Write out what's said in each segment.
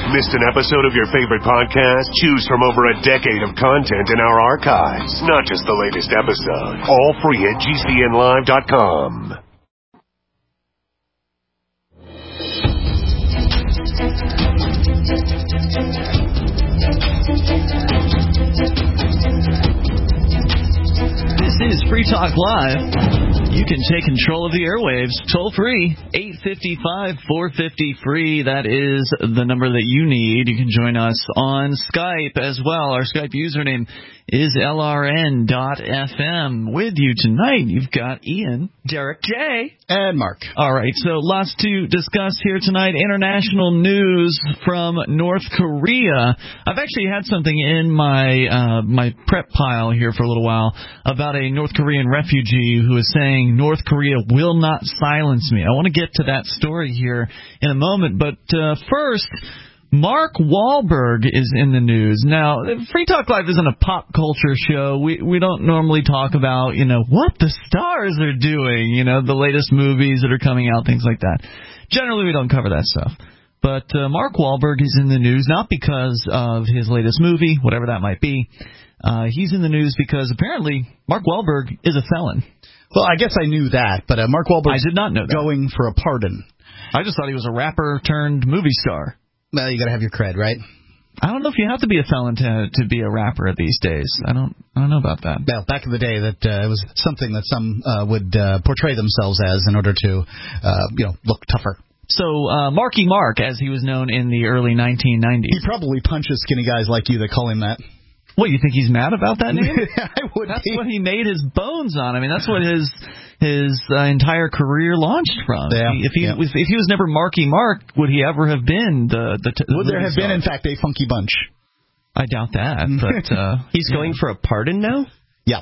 Missed an episode of your favorite podcast? Choose from over a decade of content in our archives, not just the latest episode. All free at GCNlive.com. This is Free Talk Live. You can take control of the airwaves. Toll free, 855-450-FREE. That is the number that you need. You can join us on Skype as well. Our Skype username is LRN.FM. With you tonight, you've got Ian, Derek, Jay, and Mark. All right, so lots to discuss here tonight. International news from North Korea. I've actually had something in my my prep pile here for a little while about a North Korean refugee who is saying North Korea will not silence me. I want to get to that story here in a moment, but first, Mark Wahlberg is in the news. Now, Free Talk Live isn't a pop culture show. We don't normally talk about, what the stars are doing, the latest movies that are coming out, things like that. Generally, we don't cover that stuff. But Mark Wahlberg is in the news not because of his latest movie, whatever that might be. He's in the news because apparently Mark Wahlberg is a felon. Well, I guess I knew that, but Mark Wahlberg I did not know that. Going for a pardon. I just thought he was a rapper turned movie star. Well, you got to have your cred, right? I don't know if you have to be a felon to be a rapper these days. I don't know about that. Well, back in the day, that it was something that some would portray themselves as in order to, look tougher. So Marky Mark, as he was known in the early 1990s. He probably punches skinny guys like you that call him that. What, you think he's mad about that name? I would. That's what he made his bones on. I mean, that's what his entire career launched from. Yeah, if he was never Marky Mark, would he ever have been Would there have been, in fact, a Funky Bunch? I doubt that. But he's going for a pardon now? Yeah.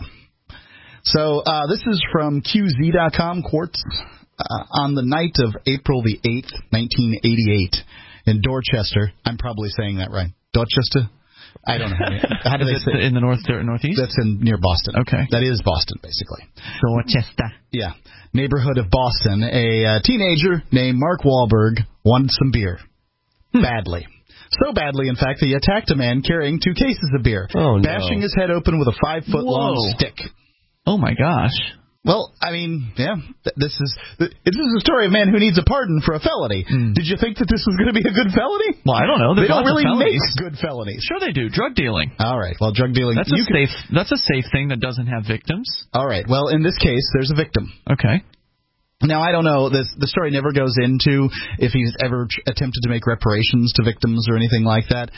So this is from QZ.com, Quartz. On the night of April the 8th, 1988, in Dorchester. I'm probably saying that right. Dorchester? I don't know. How do they say in the northeast? That's near Boston. Okay. That is Boston, basically. Dorchester. Yeah. Neighborhood of Boston. A teenager named Mark Wahlberg wanted some beer. Badly. So badly, in fact, that he attacked a man carrying 2 cases of beer. Oh, no. Bashing his head open with a 5-foot-long stick. Oh, my gosh. Well, I mean, yeah, this is a story of a man who needs a pardon for a felony. Did you think that this was going to be a good felony? Well, I don't know. They don't really make good felonies. Sure they do. Drug dealing. All right. Well, drug dealing. That's a safe thing that doesn't have victims. All right. Well, in this case, there's a victim. Okay. Now, I don't know. The story never goes into if he's ever attempted to make reparations to victims or anything like that.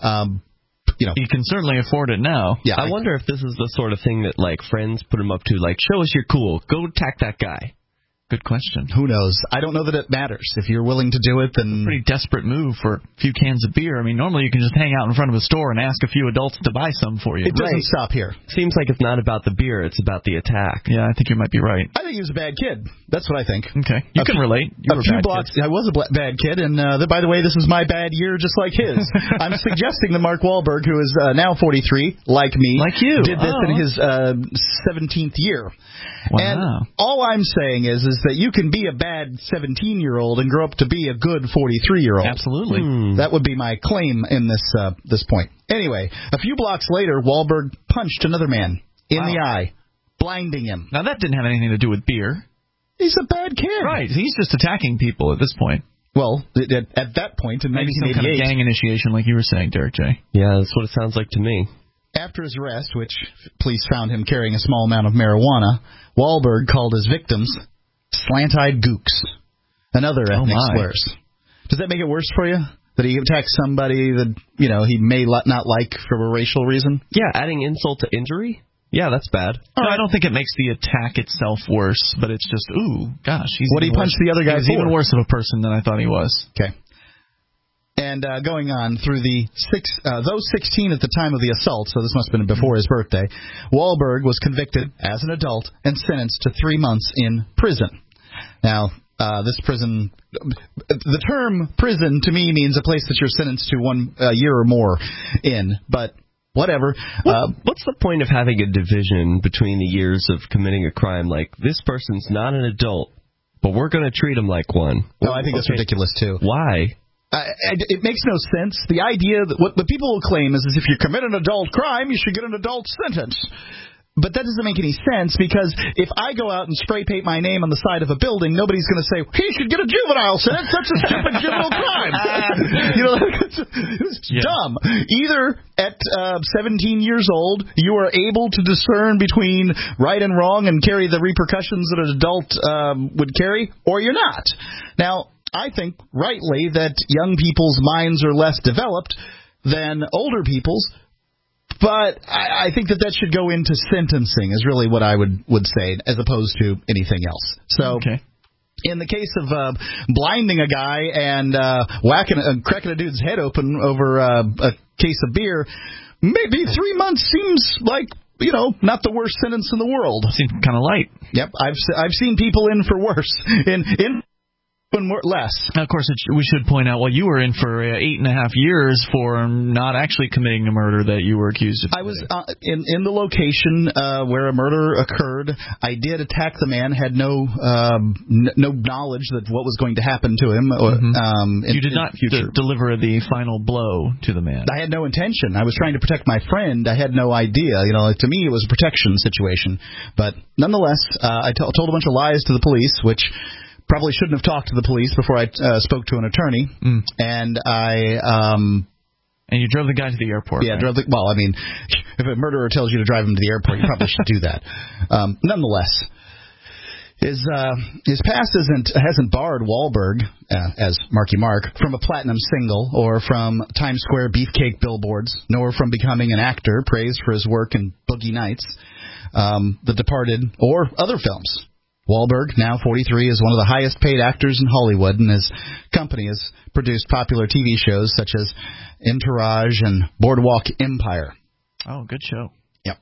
You can certainly afford it now. Yeah, I wonder if this is the sort of thing that, friends put him up to, show us you're cool. Go attack that guy. Good question. Who knows? I don't know that it matters. If you're willing to do it, then... Pretty desperate move for a few cans of beer. I mean, normally you can just hang out in front of a store and ask a few adults to buy some for you. It doesn't stop here. Seems like it's not about the beer, it's about the attack. Yeah, I think you might be right. I think he was a bad kid. That's what I think. Okay. You can relate. You a few blocks. I was a bad kid, and by the way, this is my bad year just like his. I'm suggesting that Mark Wahlberg, who is now 43, like me, like you, did this in his 17th year. Wow. And all I'm saying is that you can be a bad 17-year-old and grow up to be a good 43-year-old. Absolutely. That would be my claim in this point. Anyway, a few blocks later, Wahlberg punched another man in the eye, blinding him. Now, that didn't have anything to do with beer. He's a bad kid. Right. He's just attacking people at this point. Well, at that point in 1988... Maybe some kind of gang initiation, like you were saying, Derek J. Yeah, that's what it sounds like to me. After his arrest, which police found him carrying a small amount of marijuana, Wahlberg called his victims slant-eyed gooks and other ethnic slurs. Does that make it worse for you? That he attacked somebody that, he may not like for a racial reason? Yeah, adding insult to injury? Yeah, that's bad. No, I don't think it makes the attack itself worse, but it's just, ooh, gosh. What did he punch the other guy for? He's even worse of a person than I thought he was. Okay. And going on through those 16 at the time of the assault, so this must have been before his birthday, Wahlberg was convicted as an adult and sentenced to 3 months in prison. Now, this prison, the term prison to me means a place that you're sentenced to 1 year or more in, but whatever. What's the point of having a division between the years of committing a crime? Like, this person's not an adult, but we're going to treat him like one. No, I think that's ridiculous, too. Why? It makes no sense. The idea that what people will claim is if you commit an adult crime, you should get an adult sentence. But that doesn't make any sense, because if I go out and spray paint my name on the side of a building, nobody's going to say, he should get a juvenile sentence. That's a stupid juvenile crime. It's dumb. Either at 17 years old, you are able to discern between right and wrong and carry the repercussions that an adult would carry, or you're not. Now, I think rightly that young people's minds are less developed than older people's. But I think that should go into sentencing is really what I would say, as opposed to anything else. So, in the case of blinding a guy and cracking a dude's head open over a case of beer, maybe 3 months seems like, not the worst sentence in the world. Seems kind of light. Yep, I've seen people in for worse. In less. Now, of course, we should point out, you were in for 8.5 years for not actually committing a murder that you were accused of. I was in the location where a murder occurred. I did attack the man, had no knowledge that what was going to happen to him. You did not deliver the final blow to the man. I had no intention. I was trying to protect my friend. I had no idea. To me, it was a protection situation. But nonetheless, I told a bunch of lies to the police, which probably shouldn't have talked to the police before I spoke to an attorney. And And you drove the guy to the airport. Yeah, right? if a murderer tells you to drive him to the airport, you probably should do that. Nonetheless, his past hasn't barred Wahlberg, as Marky Mark, from a platinum single or from Times Square beefcake billboards, nor from becoming an actor praised for his work in Boogie Nights, The Departed, or other films. Wahlberg, now 43, is one of the highest-paid actors in Hollywood, and his company has produced popular TV shows such as Entourage and Boardwalk Empire. Oh, good show. Yep.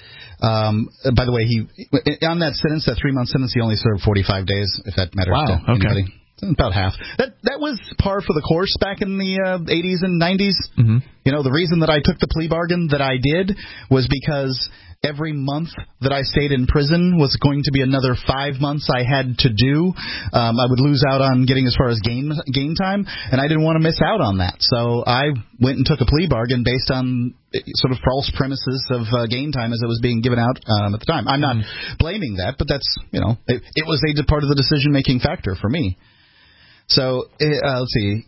By the way, on that 3-month sentence, he only served 45 days, if that matters to anybody. About half. That was par for the course back in the 80s and 90s. Mm-hmm. The reason that I took the plea bargain that I did was because every month that I stayed in prison was going to be another 5 months I had to do. I would lose out on getting as far as game time, and I didn't want to miss out on that. So I went and took a plea bargain based on sort of false premises of game time as it was being given out at the time. I'm not blaming that, but that's, it was a part of the decision-making factor for me. So let's see.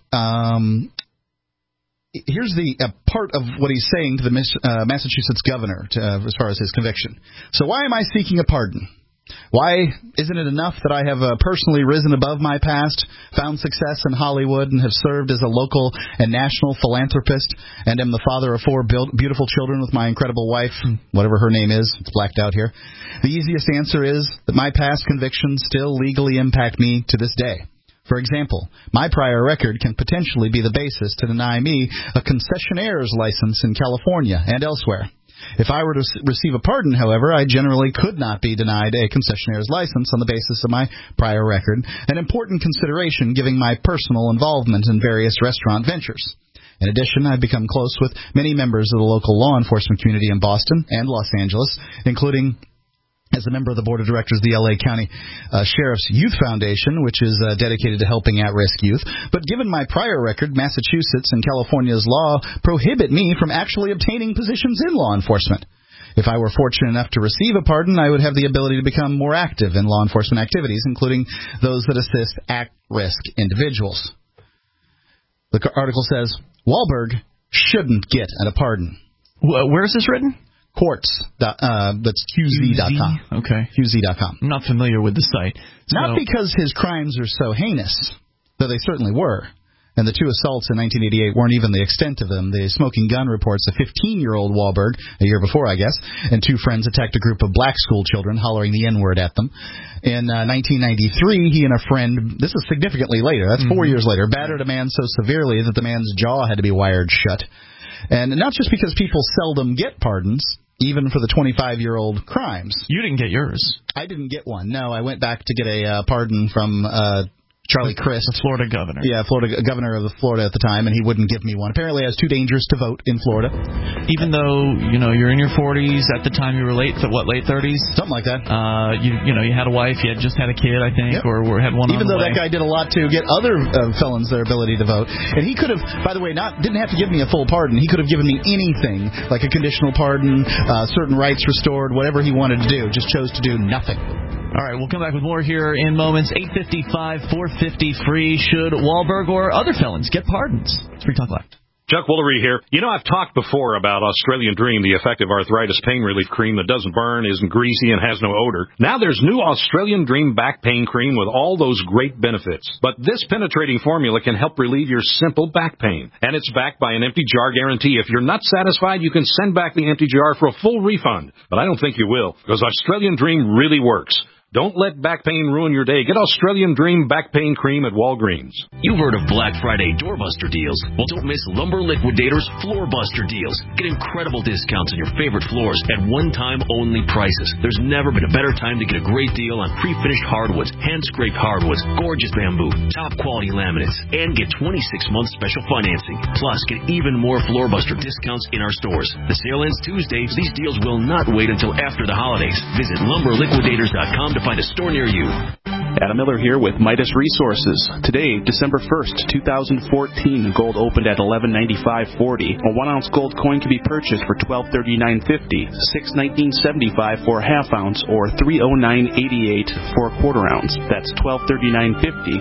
Here's the part of what he's saying to the Massachusetts governor as far as his conviction. So why am I seeking a pardon? Why isn't it enough that I have personally risen above my past, found success in Hollywood, and have served as a local and national philanthropist, and am the father of 4 beautiful children with my incredible wife, whatever her name is, it's blacked out here. The easiest answer is that my past convictions still legally impact me to this day. For example, my prior record can potentially be the basis to deny me a concessionaire's license in California and elsewhere. If I were to receive a pardon, however, I generally could not be denied a concessionaire's license on the basis of my prior record, an important consideration given my personal involvement in various restaurant ventures. In addition, I've become close with many members of the local law enforcement community in Boston and Los Angeles, including as a member of the board of directors of the L.A. County Sheriff's Youth Foundation, which is dedicated to helping at-risk youth. But given my prior record, Massachusetts and California's law prohibit me from actually obtaining positions in law enforcement. If I were fortunate enough to receive a pardon, I would have the ability to become more active in law enforcement activities, including those that assist at-risk individuals. The article says, Wahlberg shouldn't get a pardon. Where is this written? Courts. That's QZ.com. Okay. QZ.com. I'm not familiar with the site. Not because his crimes are so heinous, though they certainly were. And the 2 assaults in 1988 weren't even the extent of them. The smoking gun reports a 15-year-old Wahlberg, a year before, I guess, and 2 friends attacked a group of black school children, hollering the N-word at them. In 1993, he and a friend, this is significantly later, that's 4 years later, battered a man so severely that the man's jaw had to be wired shut. And not just because people seldom get pardons, even for the 25-year-old crimes. You didn't get yours. I didn't get one. No, I went back to get a pardon from Charlie Crist. The Florida governor. Yeah, governor of Florida at the time, and he wouldn't give me one. Apparently, I was too dangerous to vote in Florida. Even though, you're in your 40s, at the time you were late 30s? Something like that. You had a wife, you had just had a kid, I think, yep. or had one Even on the though way. that guy did a lot to get other felons their ability to vote. And he could have, by the way, didn't have to give me a full pardon. He could have given me anything, like a conditional pardon, certain rights restored, whatever he wanted to do. Just chose to do nothing. All right, we'll come back with more here in moments. 855-450-FREE. Should Wahlberg or other felons get pardons? It's Free Talk Live. Chuck Woolery here. I've talked before about Australian Dream, the effective arthritis pain relief cream that doesn't burn, isn't greasy, and has no odor. Now there's new Australian Dream back pain cream with all those great benefits. But this penetrating formula can help relieve your simple back pain. And it's backed by an empty jar guarantee. If you're not satisfied, you can send back the empty jar for a full refund. But I don't think you will, because Australian Dream really works. Don't let back pain ruin your day. Get Australian Dream back pain cream at Walgreens. You've heard of Black Friday doorbuster deals. Well, don't miss Lumber Liquidators floorbuster deals. Get incredible discounts on your favorite floors at one-time only prices. There's never been a better time to get a great deal on pre-finished hardwoods, hand-scraped hardwoods, gorgeous bamboo, top-quality laminates, and get 26 months special financing. Plus, get even more floorbuster discounts in our stores. The sale ends Tuesday. These deals will not wait until after the holidays. Visit lumberliquidators.com to find a store near you. Adam Miller here with Midas Resources. Today, December 1st, 2014, gold opened at $11.95.40. A 1-ounce gold coin can be purchased for $12.39.50, $6.19.75 for a half ounce, or $3.09.88 for a quarter ounce. That's $12.39.50,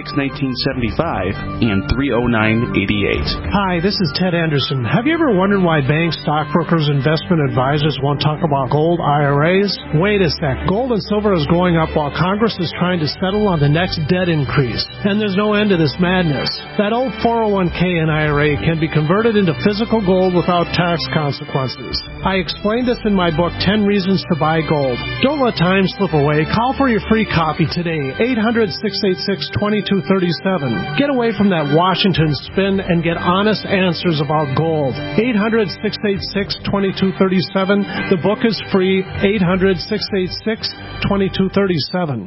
$6.19.75, and $3.09.88. Hi, this is Ted Anderson. Have you ever wondered why banks, stockbrokers, investment advisors won't talk about gold IRAs? Wait a sec. Gold and silver is going up while Congress is trying to settle on the next debt increase. And there's no end to this madness. That old 401k and IRA can be converted into physical gold without tax consequences. I explained this in my book, 10 Reasons to Buy Gold. Don't let time slip away. Call for your free copy today, 800-686-2237. Get away from that Washington spin and get honest answers about gold. 800-686-2237. The book is free, 800-686-2237.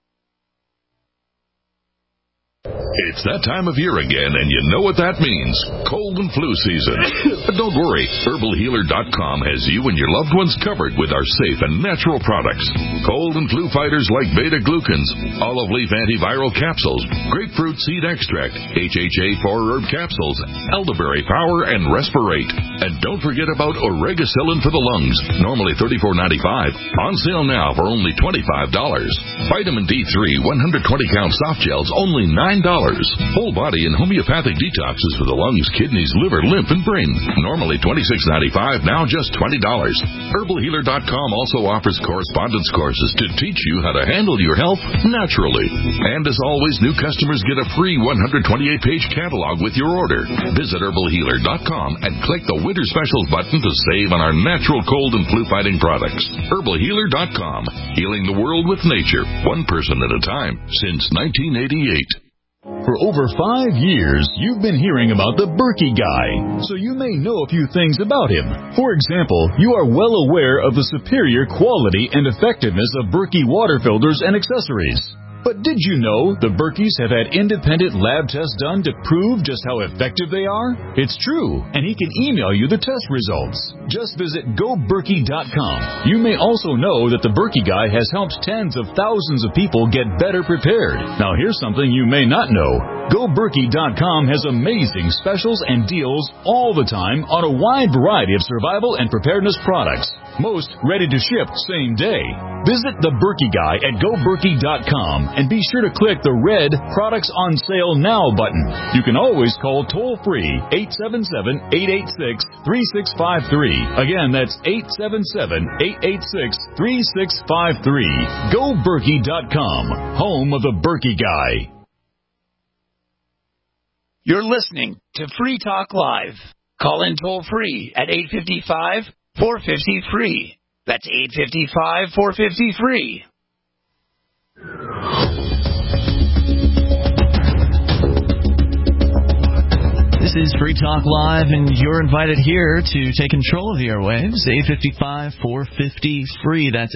It's that time of year again, and you know what that means. Cold and flu season. But don't worry. HerbalHealer.com has you and your loved ones covered with our safe and natural products. Cold and flu fighters like beta-glucans, olive leaf antiviral capsules, grapefruit seed extract, HHA 4-herb capsules, elderberry power, and Respirate. And don't forget about Oregacillin for the lungs, normally $34.95. On sale now for only $25. Vitamin D3 120-count soft gels, only $9. Whole body and homeopathic detoxes for the lungs, kidneys, liver, lymph, and brain. Normally $26.95, now just $20. HerbalHealer.com also offers correspondence courses to teach you how to handle your health naturally. And as always, new customers get a free 128-page catalog with your order. Visit HerbalHealer.com and click the Winter Specials button to save on our natural cold and flu-fighting products. HerbalHealer.com, healing the world with nature, one person at a time, since 1988. For over 5 years, you've been hearing about the Berkey Guy, so you may know a few things about him. For example, you are well aware of the superior quality and effectiveness of Berkey water filters and accessories. But did you know the Berkeys have had independent lab tests done to prove just how effective they are? It's true, and he can email you the test results. Just visit GoBerkey.com. You may also know that the Berkey Guy has helped tens of thousands of people get better prepared. Now here's something you may not know. GoBerkey.com has amazing specials and deals all the time on a wide variety of survival and preparedness products. Most ready to ship same day. Visit the Berkey Guy at GoBerkey.com and be sure to click the red Products on Sale Now button. You can always call toll-free 877-886-3653. Again, that's 877-886-3653. GoBerkey.com, home of the Berkey Guy. You're listening to Free Talk Live. Call in toll-free at 855-450-FREE. That's 855-450-FREE. This is Free Talk Live, and you're invited here to take control of the airwaves. 855-450-FREE. That's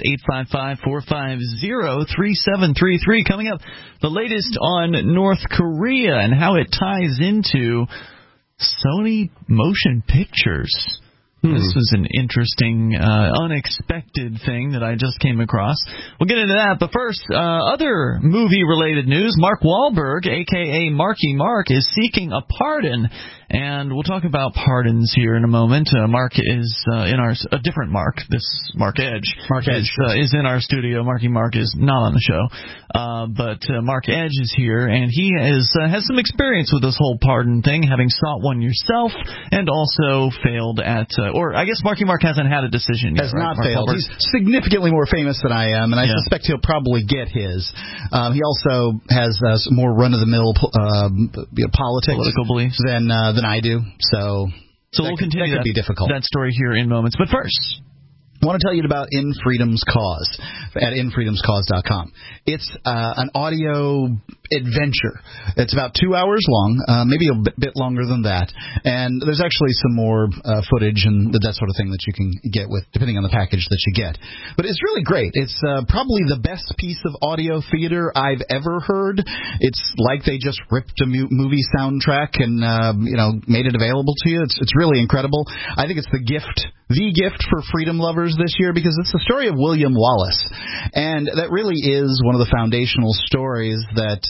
855-450-3733. Coming up, the latest on North Korea and how it ties into Sony Motion Pictures. This was an interesting, unexpected thing that I just came across. We'll get into that, but first, other movie-related news. Mark Wahlberg, a.k.a. Marky Mark, is seeking a pardon, and we'll talk about pardons here in a moment. Mark is in our a different Mark. This Mark Edge. Mark Edge is in our studio. Marky Mark is not on the show, but Mark Edge is here, and he has some experience with this whole pardon thing, having sought one yourself, and also failed at. Or I guess Marky Mark hasn't had a decision yet. Has not failed. He's significantly more famous than I am, and I suspect he'll probably get his. He also has some more run-of-the-mill political beliefs than I do. So we'll continue that could be difficult. That story here in moments. But first, I want to tell you about In Freedom's Cause at infreedomscause.com. It's an audio adventure. It's about 2 hours long, maybe a bit longer than that. And there's actually some more footage and that sort of thing that you can get with, depending on the package that you get. But it's really great. It's probably the best piece of audio theater I've ever heard. It's like they just ripped a movie soundtrack and made it available to you. It's really incredible. I think it's the gift for freedom lovers this year, because it's the story of William Wallace, and that really is one of the foundational stories that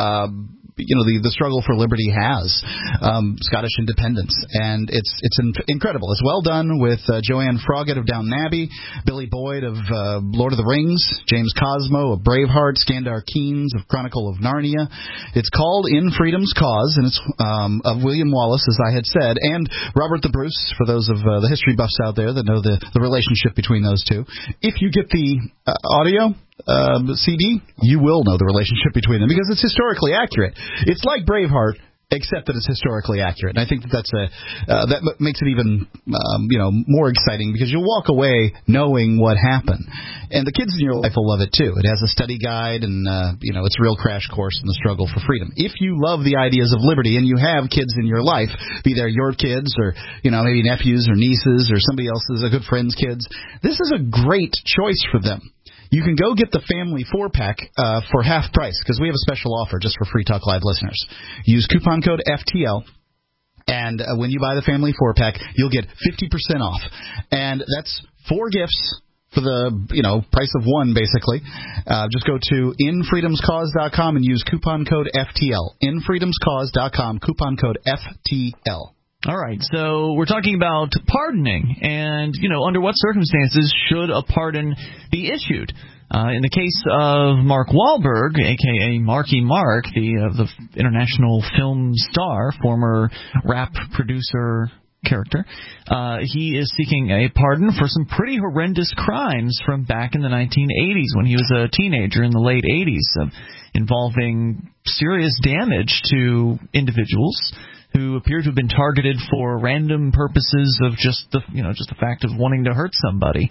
the struggle for liberty has, Scottish independence, and it's incredible. It's well done with Joanne Froggatt of Downton Abbey, Billy Boyd of Lord of the Rings, James Cosmo of Braveheart, Skandar Keynes of Chronicle of Narnia. It's called In Freedom's Cause, and it's of William Wallace, as I had said, and Robert the Bruce, for those of the history buffs out there that know the relationship between those two. If you get the audio CD, you will know the relationship between them, because it's historically accurate. It's like Braveheart, except that it's historically accurate. And I think that makes it even more exciting, because you'll walk away knowing what happened. And the kids in your life will love it too. It has a study guide, and it's a real crash course in the struggle for freedom. If you love the ideas of liberty and you have kids in your life, be they your kids or maybe nephews or nieces or somebody else's, a good friend's kids, this is a great choice for them. You can go get the family 4-pack for half price, because we have a special offer just for Free Talk Live listeners. Use coupon code FTL, and when you buy the family 4-pack, you'll get 50% off. And that's 4 gifts for the price of one, basically. Just go to infreedomscause.com and use coupon code FTL. Infreedomscause.com, coupon code FTL. All right, so we're talking about pardoning, and, under what circumstances should a pardon be issued? In the case of Mark Wahlberg, a.k.a. Marky Mark, the international film star, former rap producer character, he is seeking a pardon for some pretty horrendous crimes from back in the 1980s, when he was a teenager in the late 80s, involving serious damage to individuals who appear to have been targeted for random purposes of just the fact of wanting to hurt somebody.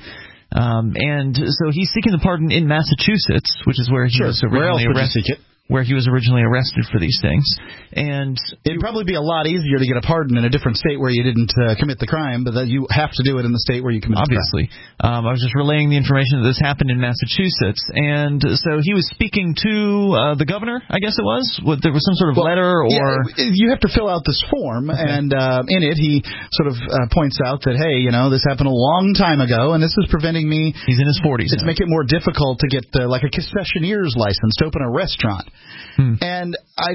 And so he's seeking the pardon in Massachusetts, which is where he was originally arrested. Where he was originally arrested for these things. And it'd probably be a lot easier to get a pardon in a different state where you didn't commit the crime, but that you have to do it in the state where you committed the crime. I was just relaying the information that this happened in Massachusetts. And so he was speaking to the governor, I guess it was? There was some sort of letter or... Yeah, you have to fill out this form, and in it he sort of points out that, hey, this happened a long time ago, and this is preventing me... He's in his 40s It's making it more difficult to get like a concessionaire's license to open a restaurant. And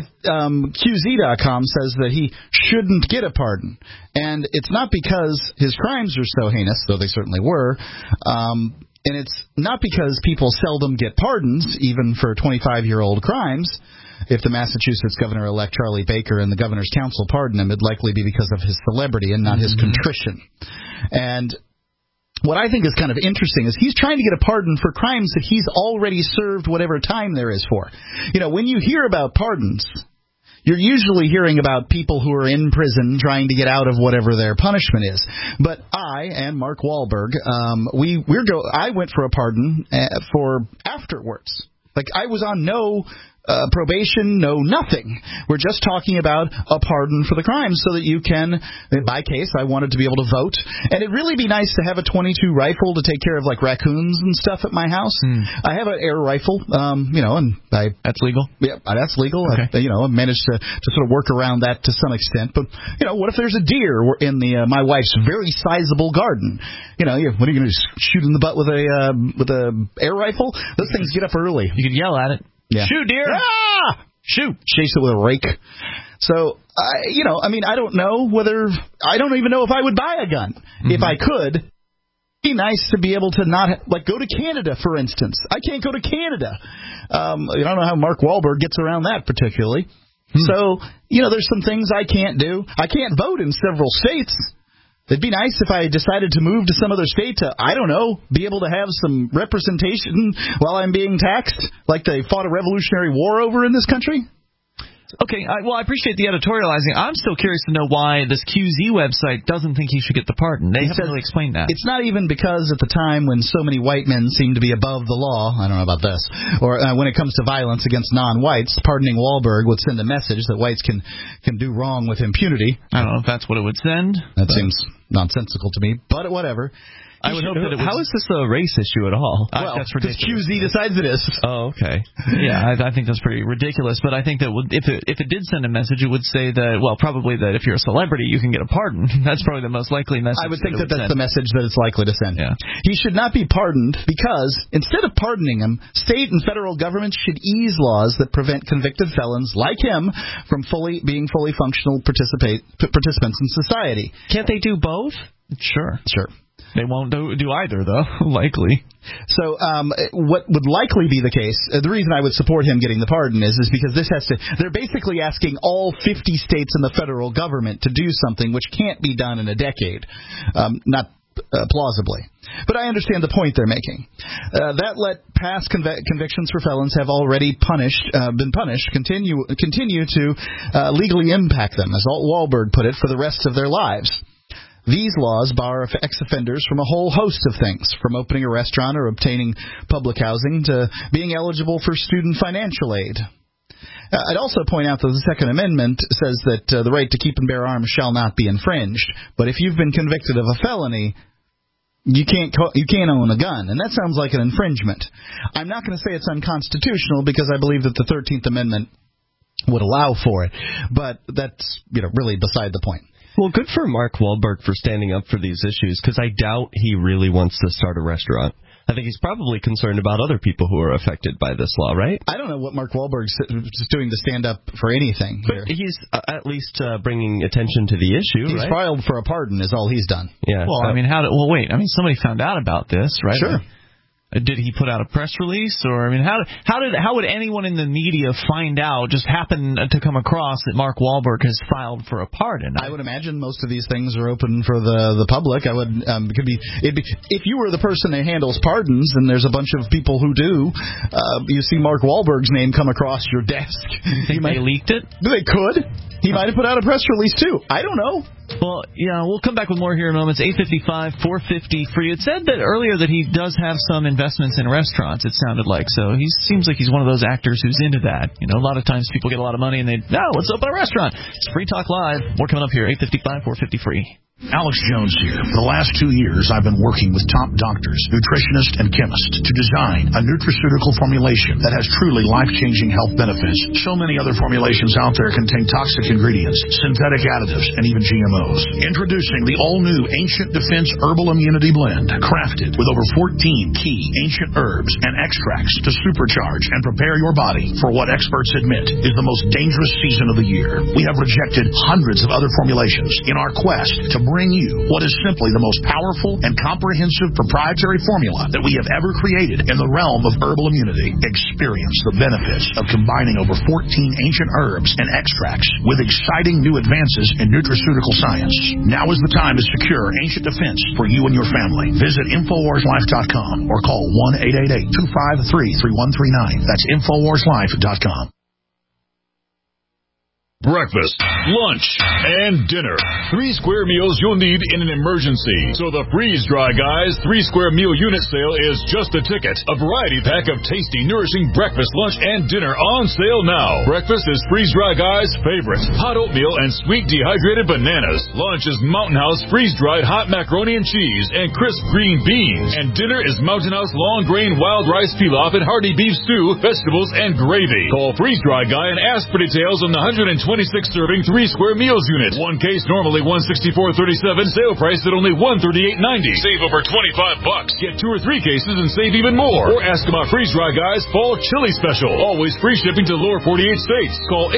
QZ.com says that he shouldn't get a pardon. And it's not because his crimes are so heinous, though they certainly were, and it's not because people seldom get pardons, even for 25-year-old crimes. If the Massachusetts Governor-elect Charlie Baker and the Governor's Council pardon him, it'd likely be because of his celebrity and not his contrition. And what I think is kind of interesting is he's trying to get a pardon for crimes that he's already served whatever time there is for. When you hear about pardons, you're usually hearing about people who are in prison trying to get out of whatever their punishment is. But I and Mark Wahlberg, I went for a pardon for afterwards. Like, I was on no probation, no nothing. We're just talking about a pardon for the crime so that you can, in my case, I wanted to be able to vote. And it'd really be nice to have a .22 rifle to take care of, like, raccoons and stuff at my house. I have an air rifle, and That's legal? Yeah, that's legal. Okay. I managed to sort of work around that to some extent. But, what if there's a deer in my wife's very sizable garden? What are you going to do, shoot in the butt with a air rifle? Those things get up early. You could yell at it. Yeah. Shoot, deer! Ah! Shoot! Chase it with a rake. So, I don't know I don't even know if I would buy a gun. If I could, it'd be nice to be able to not, go to Canada, for instance. I can't go to Canada. I don't know how Mark Wahlberg gets around that particularly. So, there's some things I can't do. I can't vote in several states. It'd be nice if I decided to move to some other state to, I don't know, be able to have some representation while I'm being taxed, like they fought a Revolutionary War over in this country. Okay, I appreciate the editorializing. I'm still curious to know why this QZ website doesn't think he should get the pardon. They haven't really explained that. It's not even because at the time when so many white men seem to be above the law, I don't know about this, or when it comes to violence against non-whites, pardoning Wahlberg would send a message that whites can do wrong with impunity. I don't know if that's what it would send. That seems nonsensical to me, but whatever. I would hope that it was... How is this a race issue at all? That's ridiculous. Because QZ decides it is. Oh, okay. Yeah, I think that's pretty ridiculous. But I think that if it did send a message, it would say that, probably that if you're a celebrity, you can get a pardon. That's probably the most likely message. I would think that's the message that it's likely to send. Yeah. He should not be pardoned because instead of pardoning him, state and federal governments should ease laws that prevent convicted felons like him from being fully functional participants in society. Can't they do both? Sure. They won't do either, though, likely. So what would likely be the case, the reason I would support him getting the pardon is because they're basically asking all 50 states and the federal government to do something which can't be done in a decade, not plausibly. But I understand the point they're making. That let past convictions for felons have already been punished, continue to legally impact them, as Alt Wahlberg put it, for the rest of their lives. These laws bar ex-offenders from a whole host of things, from opening a restaurant or obtaining public housing to being eligible for student financial aid. I'd also point out that the Second Amendment says that the right to keep and bear arms shall not be infringed. But if you've been convicted of a felony, you can't own a gun, and that sounds like an infringement. I'm not going to say it's unconstitutional because I believe that the 13th Amendment would allow for it, but that's really beside the point. Well, good for Mark Wahlberg for standing up for these issues, because I doubt he really wants to start a restaurant. I think he's probably concerned about other people who are affected by this law, right? I don't know what Mark Wahlberg's doing to stand up for anything here. But he's at least bringing attention to the issue, He's right? filed for a pardon is all he's done. Yeah. Well, somebody found out about this, right? Sure. Did he put out a press release, or how would anyone in the media find out? Just happen to come across that Mark Wahlberg has filed for a pardon? I would imagine most of these things are open for the public. If you were the person that handles pardons, and there's a bunch of people who do, you see Mark Wahlberg's name come across your desk. You think they leaked it? They could. He might have put out a press release too. I don't know. Well, yeah, we'll come back with more here in moments. 855-450 free. It said that earlier that he does have some investments in restaurants, it sounded like. So he seems like he's one of those actors who's into that. A lot of times people get a lot of money and let's open a restaurant. It's Free Talk Live. More coming up here, 855-450 free. Alex Jones here. For the last 2 years, I've been working with top doctors, nutritionists, and chemists to design a nutraceutical formulation that has truly life-changing health benefits. So many other formulations out there contain toxic ingredients, synthetic additives, and even GMOs. Introducing the all-new Ancient Defense Herbal Immunity Blend, crafted with over 14 key ancient herbs and extracts to supercharge and prepare your body for what experts admit is the most dangerous season of the year. We have rejected hundreds of other formulations in our quest to bring you what is simply the most powerful and comprehensive proprietary formula that we have ever created in the realm of herbal immunity. Experience the benefits of combining over 14 ancient herbs and extracts with exciting new advances in nutraceutical science. Now is the time to secure Ancient Defense for you and your family. Visit InfoWarsLife.com or call 1-888-253-3139. That's InfoWarsLife.com. breakfast, lunch, and dinner. 3 square meals you'll need in an emergency. So the Freeze Dry Guys 3 square meal unit sale is just a ticket. A variety pack of tasty, nourishing breakfast, lunch, and dinner on sale now. Breakfast is Freeze Dry Guys' favorite. Hot oatmeal and sweet dehydrated bananas. Lunch is Mountain House freeze-dried hot macaroni and cheese and crisp green beans. And dinner is Mountain House long-grain wild rice pilaf and hearty beef stew, vegetables, and gravy. Call Freeze Dry Guy and ask for details on the 126-serving 3 square meals unit. One case normally $164.37. Sale price at only $138.90. Save over $25. Get 2 or 3 cases and save even more. Or ask about Freeze Dry Guy's Fall Chili Special. Always free shipping to lower 48 states. Call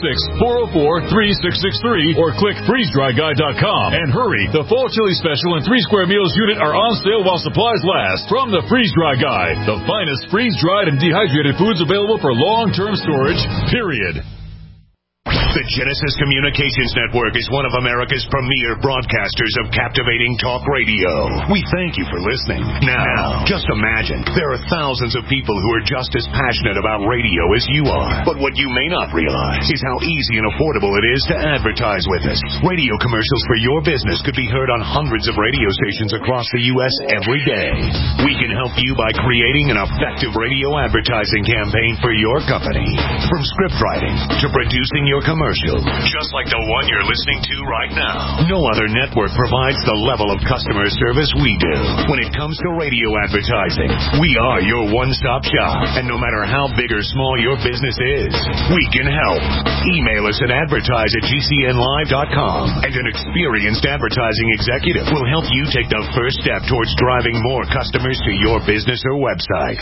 866-404-3663 or click freezedryguy.com. And hurry, the Fall Chili Special and 3 square meals unit are on sale while supplies last. From the Freeze Dry Guy, the finest freeze-dried and dehydrated foods available for long-term storage, period. The Genesis Communications Network is one of America's premier broadcasters of captivating talk radio. We thank you for listening. Now, just imagine, there are thousands of people who are just as passionate about radio as you are. But what you may not realize is how easy and affordable it is to advertise with us. Radio commercials for your business could be heard on hundreds of radio stations across the U.S. every day. We can help you by creating an effective radio advertising campaign for your company. From script writing to producing your commercial, just like the one you're listening to right now. No other network provides the level of customer service we do. When it comes to radio advertising, we are your one-stop shop. And no matter how big or small your business is, we can help. Email us at advertise@gcnlive.com, and an experienced advertising executive will help you take the first step towards driving more customers to your business or website.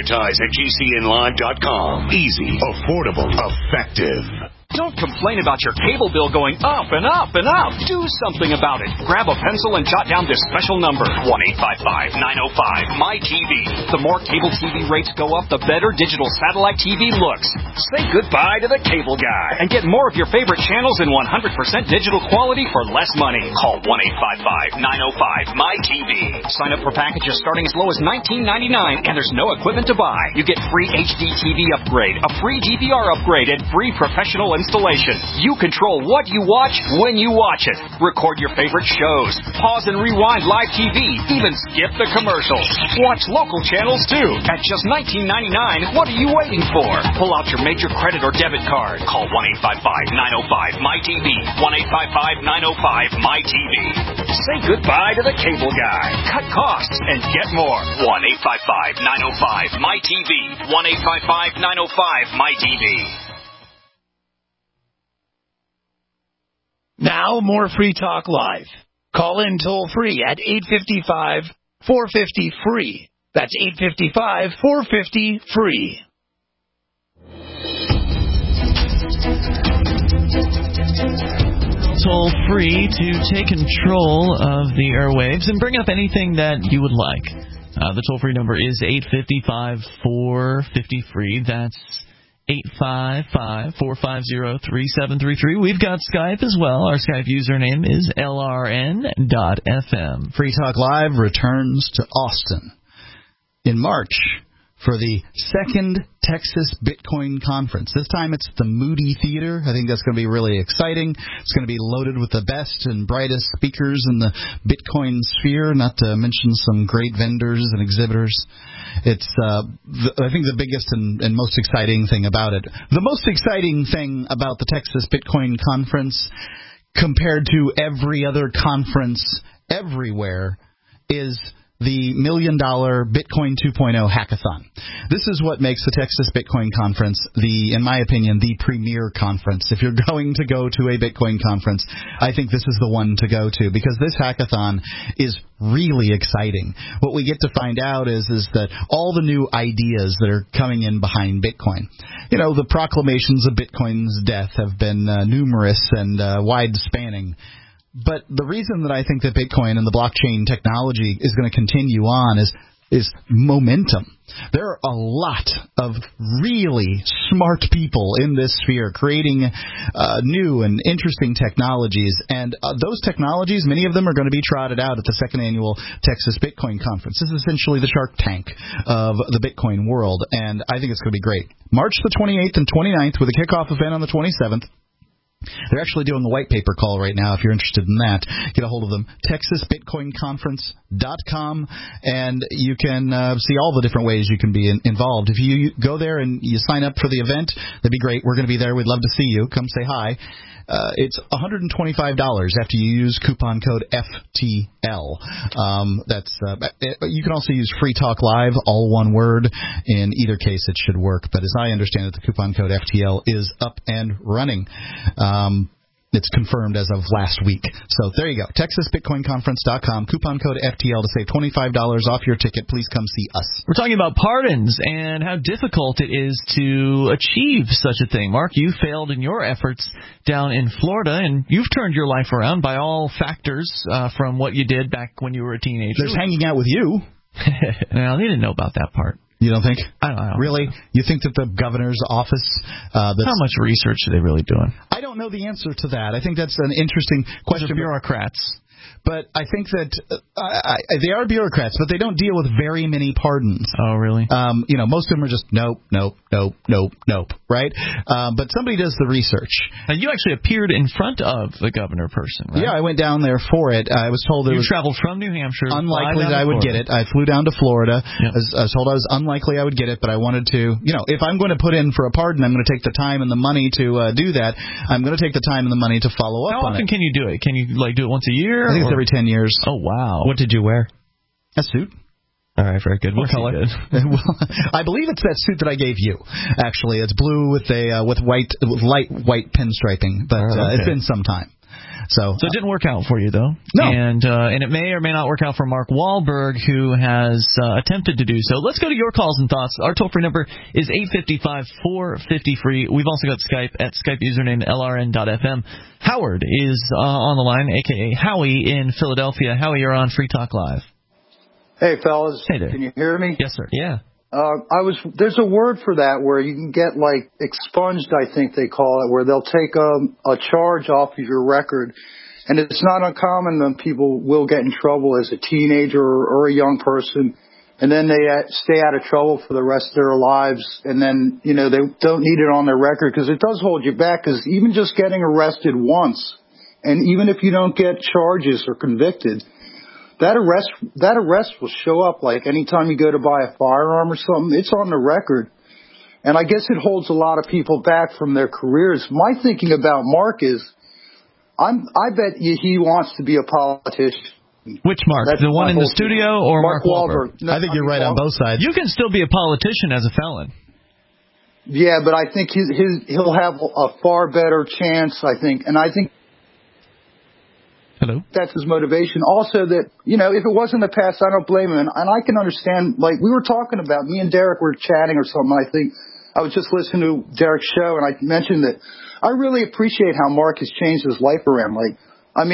Advertise@gcnlive.com. Easy, affordable, effective. Don't complain about your cable bill going up and up and up. Do something about it. Grab a pencil and jot down this special number, 1-855-905-MY-TV. The more cable TV rates go up, the better digital satellite TV looks. Say goodbye to the cable guy and get more of your favorite channels in 100% digital quality for less money. Call 1-855-905-MY-TV. Sign up for packages starting as low as $19.99, and there's no equipment to buy. You get free HD TV upgrade, a free DVR upgrade, and free professional installation. You control what you watch when you watch it. Record your favorite shows. Pause and rewind live TV. Even skip the commercials. Watch local channels too. At just $19.99, what are you waiting for? Pull out your major credit or debit card. Call 1-855-905-MY-TV. 1-855-905-MY-TV. Say goodbye to the cable guy. Cut costs and get more. 1-855-905-MY-TV. 1-855-905-MY-TV. Now, more Free Talk Live. Call in toll-free at 855-450-FREE. That's 855-450-FREE. Toll-free to take control of the airwaves and bring up anything that you would like. The toll-free number is 855-450-FREE. That's 855-450-3733. We've got Skype as well. Our Skype username is LRN.FM. Free Talk Live returns to Austin in March for the second Texas Bitcoin Conference. This time it's the Moody Theater. I think that's going to be really exciting. It's going to be loaded with the best and brightest speakers in the Bitcoin sphere, not to mention some great vendors and exhibitors. It's, I think, the biggest and most exciting thing about it. The most exciting thing about the Texas Bitcoin Conference, compared to every other conference everywhere, is the $1 million Bitcoin 2.0 hackathon. This is what makes the Texas Bitcoin Conference, in my opinion, the premier conference. If you're going to go to a Bitcoin conference, I think this is the one to go to, because this hackathon is really exciting. What we get to find out is that all the new ideas that are coming in behind Bitcoin. You know, the proclamations of Bitcoin's death have been numerous and wide-spanning. But the reason that I think that Bitcoin and the blockchain technology is going to continue on is momentum. There are a lot of really smart people in this sphere creating new and interesting technologies. And those technologies, many of them are going to be trotted out at the second annual Texas Bitcoin Conference. This is essentially the Shark Tank of the Bitcoin world. And I think it's going to be great. March the 28th and 29th with a kickoff event on the 27th. They're actually doing a white paper call right now if you're interested in that. Get a hold of them, TexasBitcoinConference.com, and you can see all the different ways you can be involved. If you go there and you sign up for the event, that'd be great. We're going to be there. We'd love to see you. Come say hi. It's $125 after you use coupon code FTL. You can also use Free Talk Live, all one word. In either case, it should work. But as I understand it, the coupon code FTL is up and running. It's confirmed as of last week. So there you go. TexasBitcoinConference.com. Coupon code FTL to save $25 off your ticket. Please come see us. We're talking about pardons and how difficult it is to achieve such a thing. Mark, you failed in your efforts down in Florida, and you've turned your life around by all factors from what you did back when you were a teenager. There's hanging out with you. Now, they didn't know about that part. You don't think? I don't really? So. You think that the governor's office... how much research are they really doing? I don't know the answer to that. I think that's an interesting question. They're bureaucrats. But I think that they are bureaucrats, but they don't deal with very many pardons. Oh, really? Most of them are just nope, right? But somebody does the research. Now, you actually appeared in front of the governor person, right? Yeah, I went down there for it. I was told you traveled from New Hampshire. Unlikely that I would get it. I flew down to Florida. Yep. I was told I was unlikely I would get it, but I wanted to, if I'm going to put in for a pardon, I'm going to take the time and the money to do that. I'm going to take the time and the money to follow up on it. How often can you do it? Can you do it once a year? I think it's every 10 years. Oh, wow. What did you wear? A suit. All right, very good. What color? I believe it's that suit that I gave you. Actually, it's blue with light white pinstriping, but it's been some time. So it didn't work out for you, though. No. And it may or may not work out for Mark Wahlberg, who has attempted to do so. Let's go to your calls and thoughts. Our toll-free number is 855-450-FREE. We've also got Skype at Skype username LRN.FM. Howard is on the line, a.k.a. Howie in Philadelphia. Howie, you're on Free Talk Live. Hey, fellas. Hey there. Can you hear me? Yes, sir. Yeah. There's a word for that where you can get expunged, I think they call it, where they'll take a charge off of your record. And it's not uncommon that people will get in trouble as a teenager or a young person, and then they stay out of trouble for the rest of their lives. And then, they don't need it on their record because it does hold you back, because even just getting arrested once, and even if you don't get charges or convicted, that arrest will show up anytime you go to buy a firearm or something. It's on the record. And I guess it holds a lot of people back from their careers. My thinking about Mark is, I bet he wants to be a politician. Which Mark? The one in the studio or Mark Wahlberg? No, I think you're right on both sides. You can still be a politician as a felon. Yeah, but I think he'll have a far better chance, I think. And I think Hello? That's his motivation. Also that, if it wasn't the past, I don't blame him. And I can understand, we were talking about, me and Derek were chatting or something. I think I was just listening to Derek's show, and I mentioned that I really appreciate how Mark has changed his life around. I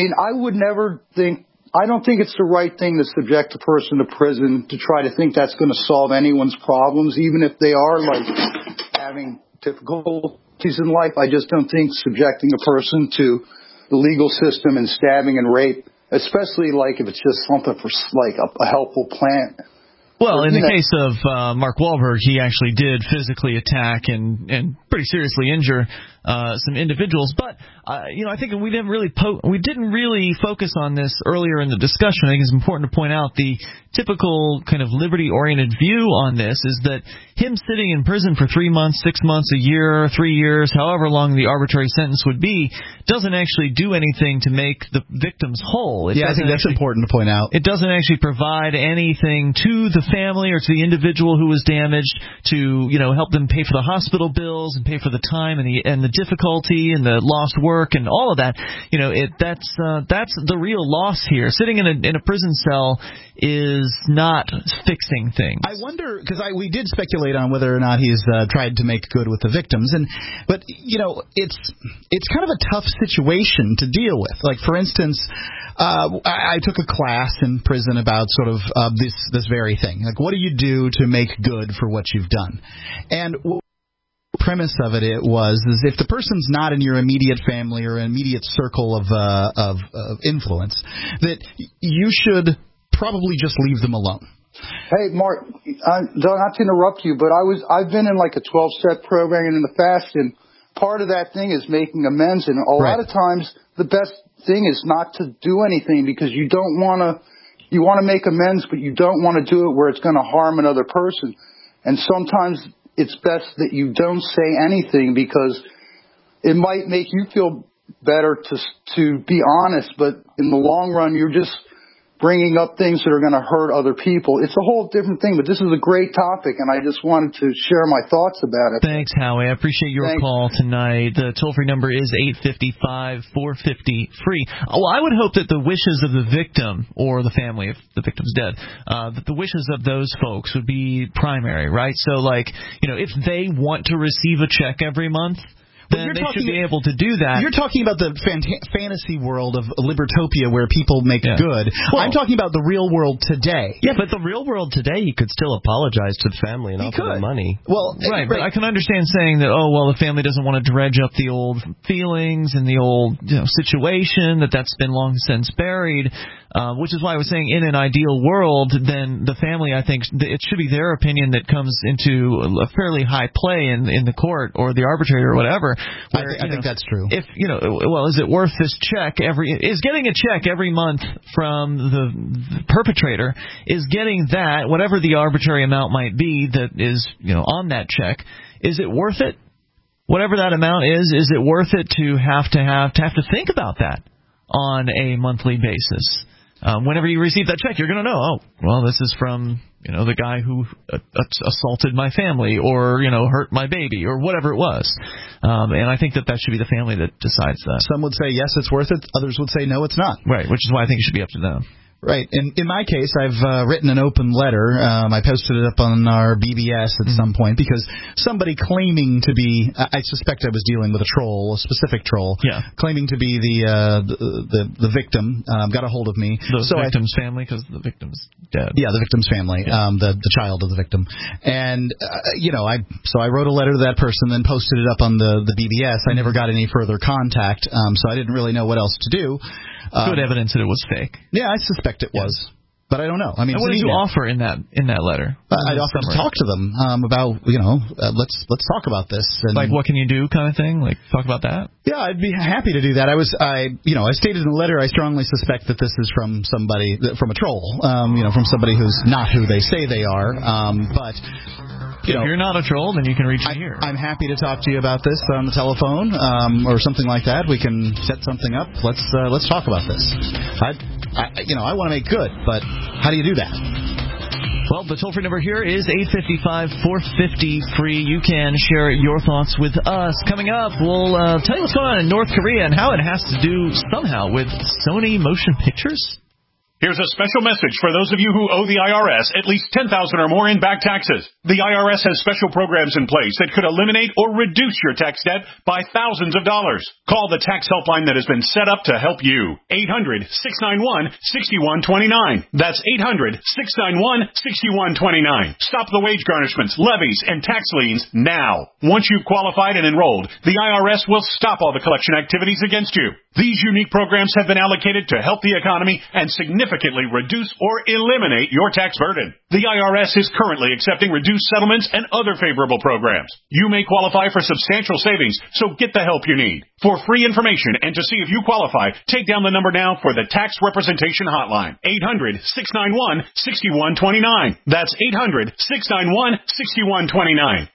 don't think it's the right thing to subject a person to prison to try to think that's going to solve anyone's problems, even if they are, having difficulties in life. I just don't think subjecting a person to the legal system and stabbing and rape, especially if it's just something for a helpful plant. Well, in the case of Mark Wahlberg, he actually did physically attack and pretty seriously injure some individuals. But I think we didn't really focus on this earlier in the discussion. I think it's important to point out the typical kind of liberty-oriented view on this is that him sitting in prison for 3 months, 6 months, a year, 3 years, however long the arbitrary sentence would be, doesn't actually do anything to make the victims whole. I think that's important to point out. It doesn't actually provide anything to the family or to the individual who was damaged to, help them pay for the hospital bills and pay for the time and the difficulty and the lost work and all of that. That's the real loss here. Sitting in a prison cell is not fixing things. I wonder, because we did speculate on whether or not he's tried to make good with the victims, but it's kind of a tough situation to deal with. For instance, I took a class in prison about sort of this very thing. What do you do to make good for what you've done? And the premise of it was if the person's not in your immediate family or immediate circle of influence, that you should probably just leave them alone. Hey, Mark, not to interrupt you, but I've been in a 12-step program in the past, and part of that thing is making amends, and a lot of times the best thing is not to do anything because you don't want to. You want to make amends, but you don't want to do it where it's going to harm another person. And sometimes it's best that you don't say anything because it might make you feel better to be honest, but in the long run, you're just bringing up things that are going to hurt other people. It's a whole different thing, but this is a great topic, and I just wanted to share my thoughts about it. Thanks, Howie. I appreciate your call tonight. The toll-free number is 855-450-FREE. Well, I would hope that the wishes of the victim, or the family if the victim's dead, that the wishes of those folks would be primary, right? So, like, if they want to receive a check every month, then they should be able to do that. You're talking about the fantasy world of Libertopia where people make good. Well, I'm talking about the real world today. Yeah, but the real world today, he could still apologize to the family and offer them money. Well, right, but I can understand saying that, the family doesn't want to dredge up the old feelings and the old situation, that's been long since buried, which is why I was saying in an ideal world, then the family, I think, it should be their opinion that comes into a fairly high play in the court or the arbitrator or whatever. Where, I think that's true. If is it worth this check is getting a check every month from the perpetrator, is getting that, whatever the arbitrary amount might be that is, on that check, is it worth it? Whatever that amount is it worth it to have to think about that on a monthly basis? Whenever you receive that check, you're going to know, this is from the guy who assaulted my family or hurt my baby or whatever it was. And I think that should be the family that decides that. Some would say yes, it's worth it. Others would say no, it's not. Right, which is why I think it should be up to them. Right. In my case, I've written an open letter. I posted it up on our BBS at some point because somebody claiming to be, I suspect I was dealing with a troll, a specific troll, claiming to be the victim, got a hold of me. The victim's family, because the victim's dead. Yeah, the victim's family, the child of the victim. And, so I wrote a letter to that person, then posted it up on the BBS. I never got any further contact, so I didn't really know what else to do. Good evidence that it was fake. Yeah, I suspect it was, but I don't know. I mean, what did you offer in that letter? I'd offer to talk to them about, let's talk about this. And like, what can you do, kind of thing. Like, talk about that. Yeah, I'd be happy to do that. I stated in the letter I strongly suspect that this is from a troll, from somebody who's not who they say they are, but. If you're not a troll, then you can reach me here. I'm happy to talk to you about this on the telephone or something like that. We can set something up. Let's talk about this. I want to make good, but how do you do that? Well, the toll-free number here is 855-450-FREE. You can share your thoughts with us. Coming up, we'll tell you what's going on in North Korea and how it has to do somehow with Sony Motion Pictures. Here's a special message for those of you who owe the IRS at least $10,000 or more in back taxes. The IRS has special programs in place that could eliminate or reduce your tax debt by thousands of dollars. Call the tax helpline that has been set up to help you. 800-691-6129. That's 800-691-6129. Stop the wage garnishments, levies, and tax liens now. Once you've qualified and enrolled, the IRS will stop all the collection activities against you. These unique programs have been allocated to help the economy and significantly reduce or eliminate your tax burden. The IRS is currently accepting reduced settlements and other favorable programs. You may qualify for substantial savings, so get the help you need. For free information and to see if you qualify, take down the number now for the Tax Representation Hotline. 800-691-6129. That's 800-691-6129.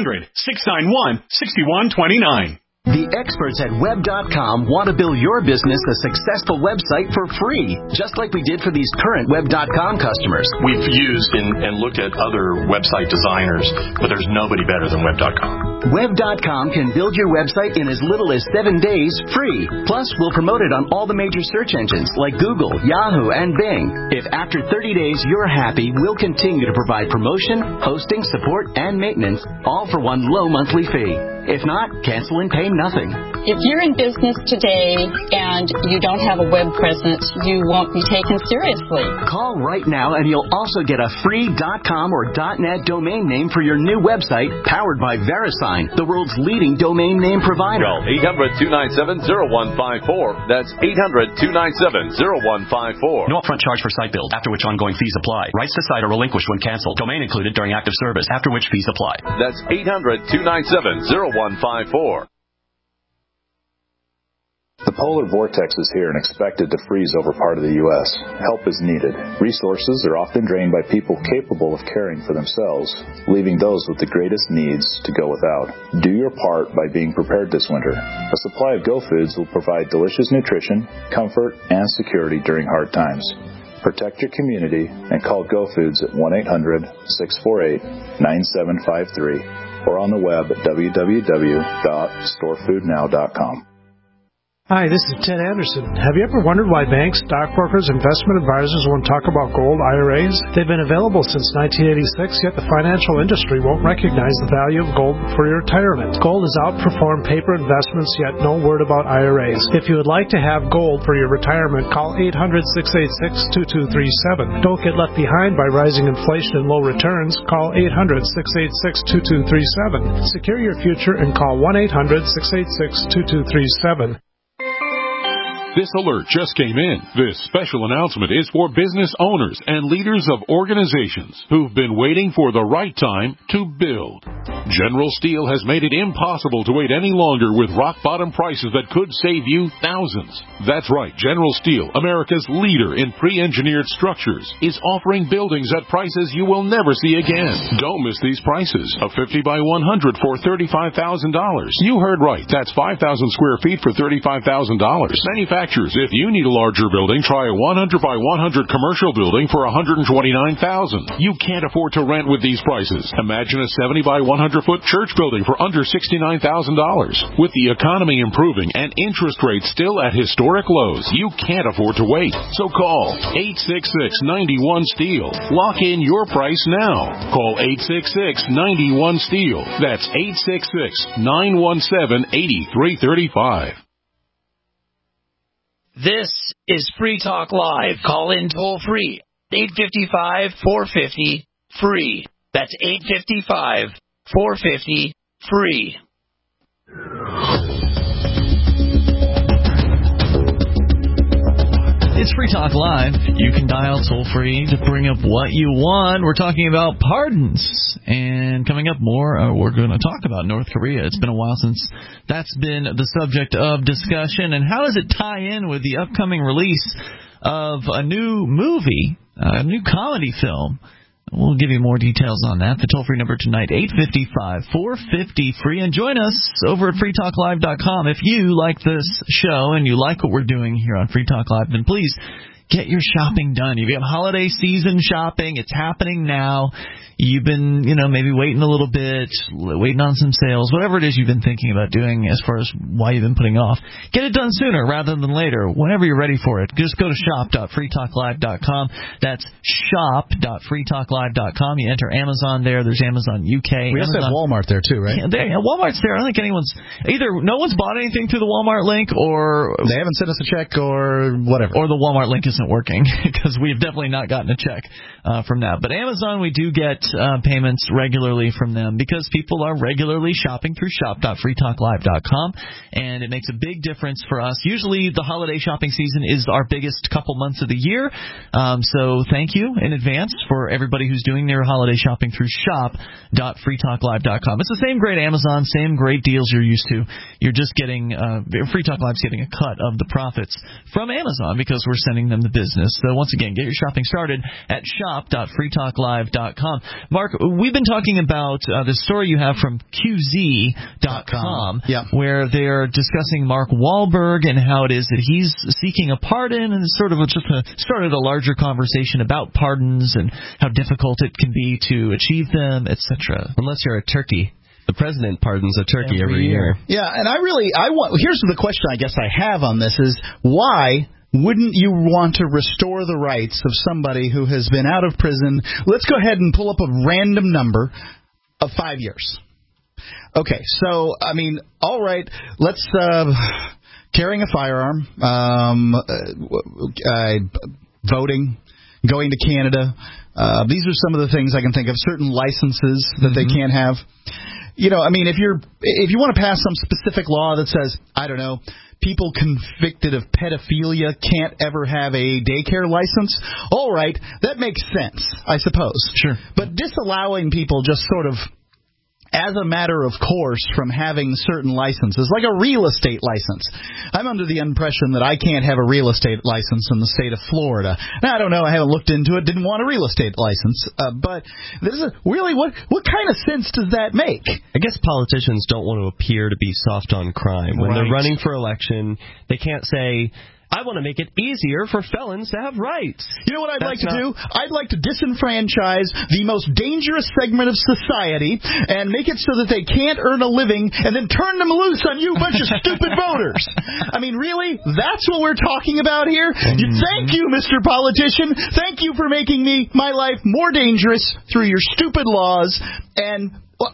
800-691-6129. The experts at Web.com want to build your business a successful website for free, just like we did for these current Web.com customers. We've used and looked at other website designers, but there's nobody better than Web.com. Web.com can build your website in as little as 7 days free. Plus, we'll promote it on all the major search engines like Google, Yahoo, and Bing. If after 30 days you're happy, we'll continue to provide promotion, hosting, support, and maintenance, all for one low monthly fee. If not, cancel and pay nothing. If you're in business today and you don't have a web presence, you won't be taken seriously. Call right now and you'll also get a free .com or .net domain name for your new website powered by VeriSign, the world's leading domain name provider. Call 800-297-0154. That's 800-297-0154. No upfront charge for site build, after which ongoing fees apply. Rights to site are relinquished when canceled. Domain included during active service, after which fees apply. That's 800-297-0154. The polar vortex is here and expected to freeze over part of the U.S. Help is needed. Resources are often drained by people capable of caring for themselves, leaving those with the greatest needs to go without. Do your part by being prepared this winter. A supply of Go Foods will provide delicious nutrition, comfort, and security during hard times. Protect your community and call Go Foods at 1-800-648-9753 or on the web at www.storefoodnow.com. Hi, this is Ted Anderson. Have you ever wondered why banks, stockbrokers, investment advisors won't talk about gold IRAs? They've been available since 1986, yet the financial industry won't recognize the value of gold for your retirement. Gold has outperformed paper investments, yet no word about IRAs. If you would like to have gold for your retirement, call 800-686-2237. Don't get left behind by rising inflation and low returns. Call 800-686-2237. Secure your future and call 1-800-686-2237. This alert just came in. This special announcement is for business owners and leaders of organizations who've been waiting for the right time to build. General Steel has made it impossible to wait any longer with rock-bottom prices that could save you thousands. That's right, General Steel, America's leader in pre-engineered structures, is offering buildings at prices you will never see again. Don't miss these prices. A 50 by 100 for $35,000. You heard right. That's 5,000 square feet for $35,000. Manufacturers, if you need a larger building, try a 100 by 100 commercial building for $129,000. You can't afford to rent with these prices. Imagine a 70 by 100-foot church building for under $69,000. With the economy improving and interest rates still at historic lows, you can't afford to wait. So call 866-91-STEEL. Lock in your price now. Call 866-91-STEEL. That's 866-917-8335. This is Free Talk Live. Call in toll free. 855-450-FREE. That's 855-450-FREE. It's Free Talk Live. You can dial toll-free to bring up what you want. We're talking about pardons. And coming up more, we're going to talk about North Korea. It's been a while since that's been the subject of discussion. And how does it tie in with the upcoming release of a new movie, a new comedy film? We'll give you more details on that. The toll-free number tonight, 855-450-FREE. And join us over at freetalklive.com. If you like this show and you like what we're doing here on Free Talk Live, then please get your shopping done. If you have holiday season shopping, it's happening now. You've been, maybe waiting a little bit, waiting on some sales, whatever it is you've been thinking about doing as far as why you've been putting off. Get it done sooner rather than later, whenever you're ready for it. Just go to shop.freetalklive.com. That's shop.freetalklive.com. You enter Amazon there. There's Amazon UK. We also have Walmart there, too, right? Yeah, Walmart's there. I don't think either no one's bought anything through the Walmart link or they haven't sent us a check or whatever. Or the Walmart link isn't working because we've definitely not gotten a check from that. But Amazon, we do get payments regularly from them because people are regularly shopping through shop.freetalklive.com, and it makes a big difference for us. Usually the holiday shopping season is our biggest couple months of the year, so thank you in advance for everybody who's doing their holiday shopping through shop.freetalklive.com. It's the same great Amazon, same great deals you're used to. You're just getting Free Talk Live's getting a cut of the profits from Amazon because we're sending them the business. So once again, get your shopping started at shop.freetalklive.com. Mark, we've been talking about the story you have from QZ.com, where they're discussing Mark Wahlberg and how it is that he's seeking a pardon, and it's sort of just started a larger conversation about pardons and how difficult it can be to achieve them, etc. Unless you're a turkey. The president pardons a turkey every year. Yeah, and here's the question I guess I have on this is why wouldn't you want to restore the rights of somebody who has been out of prison? Let's go ahead and pull up a random number of 5 years. Okay, so, all right, let's, carrying a firearm, voting, going to Canada. These are some of the things I can think of, certain licenses that they can't have. If you want to pass some specific law that says, I don't know, people convicted of pedophilia can't ever have a daycare license, all right, that makes sense, I suppose. Sure. But disallowing people just sort of as a matter of course from having certain licenses, like a real estate license. I'm under the impression that I can't have a real estate license in the state of Florida. Now, I don't know. I haven't looked into it. Didn't want a real estate license. But this is really, what kind of sense does that make? I guess politicians don't want to appear to be soft on crime. When they're running for election, they can't say, I want to make it easier for felons to have rights. You know what I'd like to do? I'd like to disenfranchise the most dangerous segment of society and make it so that they can't earn a living and then turn them loose on you bunch of stupid voters. I mean, really? That's what we're talking about here? Thank you, Mr. Politician. Thank you for making my life more dangerous through your stupid laws. And well,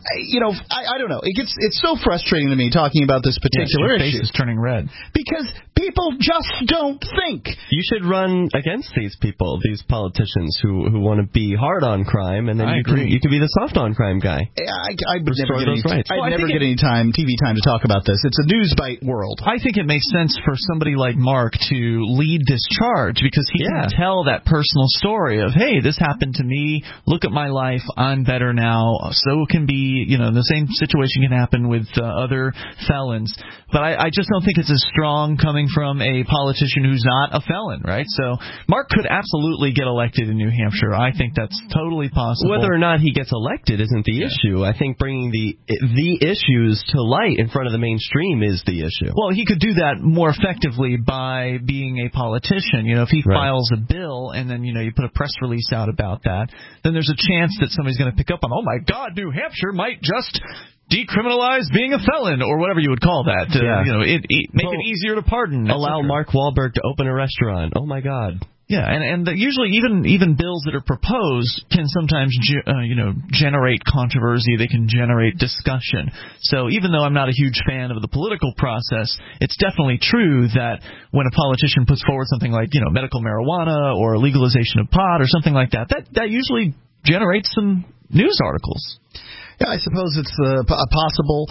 I don't know. It's so frustrating to me talking about this particular issue. Your face is turning red. Because people just don't think. You should run against these people, these politicians who want to be hard on crime, and then you can be the soft on crime guy. I would never get any TV time to talk about this. It's a news bite world. I think it makes sense for somebody like Mark to lead this charge because he can tell that personal story of, hey, this happened to me. Look at my life. I'm better now. So can be, the same situation can happen with other felons. But I just don't think it's as strong coming from a politician who's not a felon, right? So Mark could absolutely get elected in New Hampshire. I think that's totally possible. Whether or not he gets elected isn't the issue. I think bringing the issues to light in front of the mainstream is the issue. Well, he could do that more effectively by being a politician. If he files a bill and then, you put a press release out about that, then there's a chance that somebody's going to pick up on, oh, my God, New Hampshire might just decriminalize being a felon, or whatever you would call that. Make it easier to pardon. Allow Mark Wahlberg to open a restaurant. Oh, my God. Yeah, and usually even bills that are proposed can sometimes generate controversy. They can generate discussion. So even though I'm not a huge fan of the political process, it's definitely true that when a politician puts forward something like medical marijuana or legalization of pot or something like that, that usually generates some news articles. Yeah, I suppose it's possible.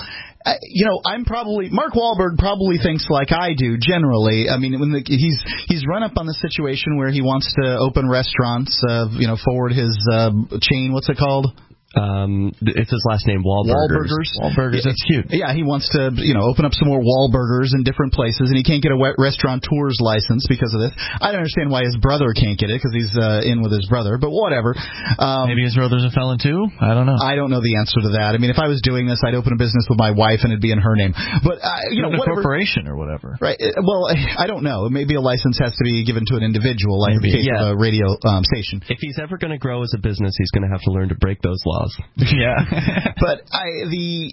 Mark Wahlberg probably thinks like I do generally. I mean, when he's run up on the situation where he wants to open restaurants, forward his chain. What's it called? It's his last name, Wahlburgers. Wahlburgers, that's cute. Yeah, he wants to, open up some more Wahlburgers in different places, and he can't get a restaurateur's license because of this. I don't understand why his brother can't get it, because he's in with his brother, but whatever. Maybe his brother's a felon too? I don't know. I don't know the answer to that. I mean, if I was doing this, I'd open a business with my wife, and it'd be in her name. But, a corporation or whatever. Right. Well, I don't know. Maybe a license has to be given to an individual, like in the case of a radio station. If he's ever going to grow as a business, he's going to have to learn to break those laws. Yeah. But the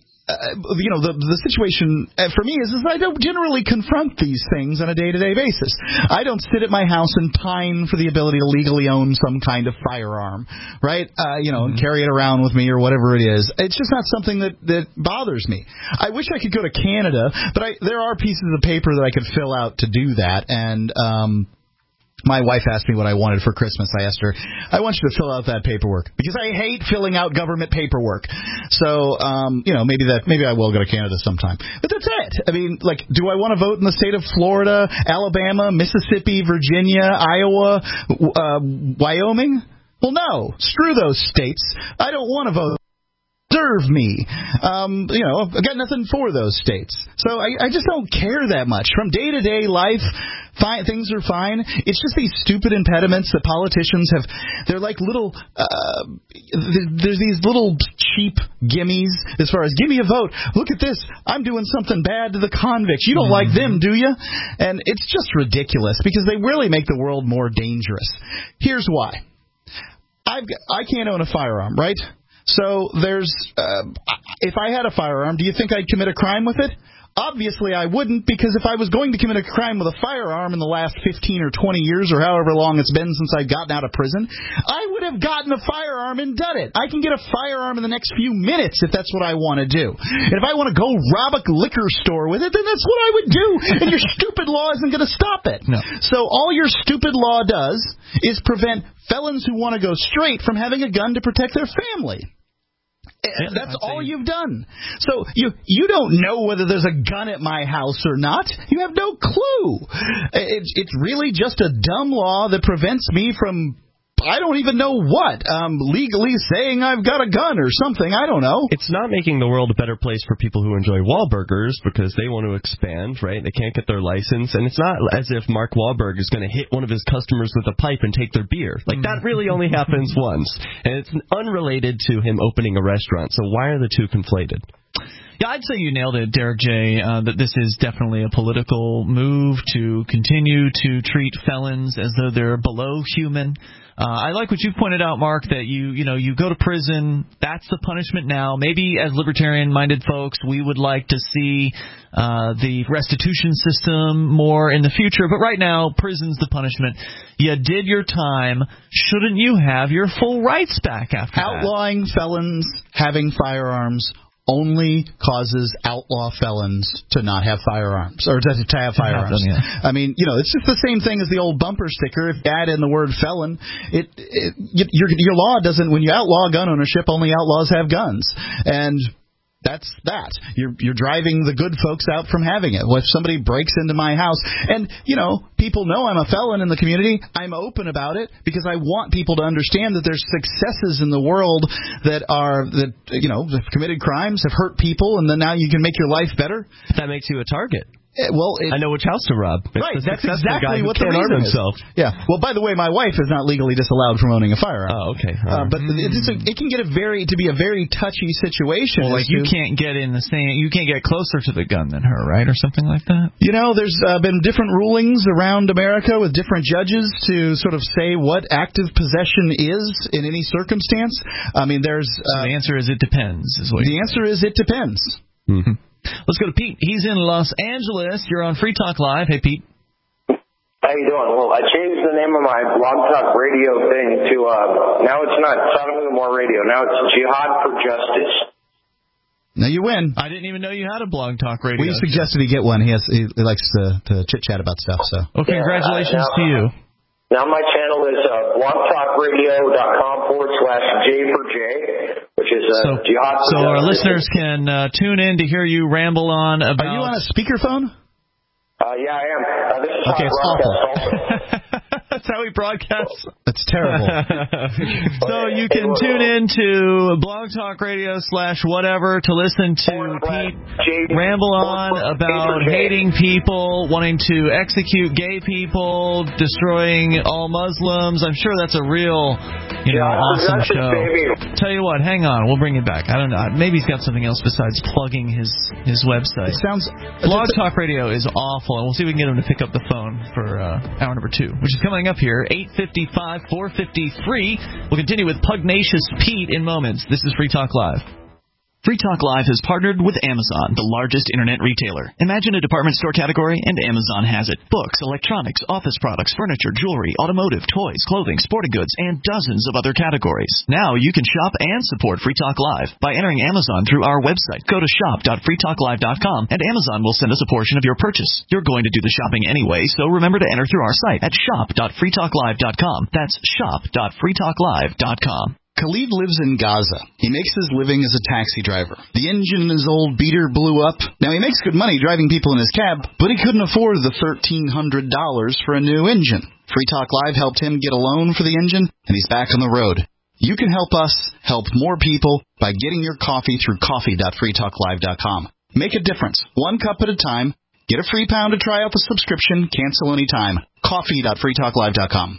situation for me is I don't generally confront these things on a day-to-day basis. I don't sit at my house and pine for the ability to legally own some kind of firearm, right? And carry it around with me or whatever it is. It's just not something that bothers me. I wish I could go to Canada, but there are pieces of paper that I could fill out to do that, and my wife asked me what I wanted for Christmas. I asked her, I want you to fill out that paperwork because I hate filling out government paperwork. So, maybe I will go to Canada sometime. But that's it. I mean, do I want to vote in the state of Florida, Alabama, Mississippi, Virginia, Iowa, Wyoming? Well, no. Screw those states. I don't want to vote. Serve me. I've got nothing for those states. So I just don't care that much. From day-to-day life, things are fine. It's just these stupid impediments that politicians have. They're like little, there's these little cheap gimmies as far as, give me a vote. Look at this. I'm doing something bad to the convicts. You don't like them, do you? And it's just ridiculous because they really make the world more dangerous. Here's why. I can't own a firearm, right? So there's, if I had a firearm, do you think I'd commit a crime with it? Obviously I wouldn't, because if I was going to commit a crime with a firearm in the last 15 or 20 years or however long it's been since I've gotten out of prison, I would have gotten a firearm and done it. I can get a firearm in the next few minutes if that's what I want to do. And if I want to go rob a liquor store with it, then that's what I would do. And your stupid law isn't going to stop it. No. So all your stupid law does is prevent felons who want to go straight from having a gun to protect their family. That's all you've done. So you don't know whether there's a gun at my house or not. You have no clue. It's really just a dumb law that prevents me from I don't even know what. Legally saying I've got a gun or something. I don't know. It's not making the world a better place for people who enjoy Wahlburgers because they want to expand, right? They can't get their license. And it's not as if Mark Wahlberg is going to hit one of his customers with a pipe and take their beer. Like, that really only happens once. And it's unrelated to him opening a restaurant. So why are the two conflated? Yeah, I'd say you nailed it, Derek J., that this is definitely a political move to continue to treat felons as though they're below human. I like what you pointed out, Mark, that you go to prison. That's the punishment now. Maybe as libertarian-minded folks, we would like to see the restitution system more in the future. But right now, prison's the punishment. You did your time. Shouldn't you have your full rights back after that? Outlawing felons having firearms only causes outlaw felons to not have firearms, or to have firearms. Them, yeah. I mean, it's just the same thing as the old bumper sticker. If you add in the word felon, your law doesn't. When you outlaw gun ownership, only outlaws have guns, and that's that. You're driving the good folks out from having it. Well, if somebody breaks into my house, and people know I'm a felon in the community, I'm open about it because I want people to understand that there's successes in the world that have committed crimes, have hurt people, and then now you can make your life better. That makes you a target. Well, I know which house to rob. Right, that's exactly what the reason reason is. himself. Yeah. Well, by the way, my wife is not legally disallowed from owning a firearm. Oh, okay. But it can get to be a very touchy situation. Well, like you can't get closer to the gun than her, right, or something like that. There's been different rulings around America with different judges to sort of say what active possession is in any circumstance. I mean, there's the answer is it depends. The answer is it depends. Mm-hmm. Let's go to Pete. He's in Los Angeles. You're on Free Talk Live. Hey, Pete. How you doing? Well, I changed the name of my Blog Talk Radio thing to, now it's not Sodom and Gomorrah Radio. Now it's Jihad for Justice. Now you win. I didn't even know you had a Blog Talk Radio. We suggested he get one. He likes to chit-chat about stuff. So. Well, congratulations to you. Now my channel is blogtalkradio.com/J for J, which is Jihad for So Justice. our listeners can tune in to hear you ramble on about... Are you on a speakerphone? Yeah, I am. This is okay, it's awful. That's how we broadcast. That's terrible. So you can tune in to Blog Talk Radio /whatever to listen to Pete ramble on about hating people, wanting to execute gay people, destroying all Muslims. I'm sure that's a real, awesome show. Tell you what, hang on, we'll bring it back. I don't know. Maybe he's got something else besides plugging his website. It sounds Blog Talk Radio is awful, and we'll see if we can get him to pick up the phone for hour number 2, which is coming up here, 8:55, 4:53. We'll continue with Pugnacious Pete in moments. This is Free Talk Live. Free Talk Live has partnered with Amazon, the largest internet retailer. Imagine a department store category, and Amazon has it. Books, electronics, office products, furniture, jewelry, automotive, toys, clothing, sporting goods, and dozens of other categories. Now you can shop and support Free Talk Live by entering Amazon through our website. Go to shop.freetalklive.com, and Amazon will send us a portion of your purchase. You're going to do the shopping anyway, so remember to enter through our site at shop.freetalklive.com. That's shop.freetalklive.com. Khalid lives in Gaza. He makes his living as a taxi driver. The engine in his old beater blew up. Now, he makes good money driving people in his cab, but he couldn't afford the $1,300 for a new engine. Free Talk Live helped him get a loan for the engine, and he's back on the road. You can help us help more people by getting your coffee through coffee.freetalklive.com. Make a difference, 1 cup at a time. Get a free pound to try out the subscription. Cancel anytime. Coffee.freetalklive.com.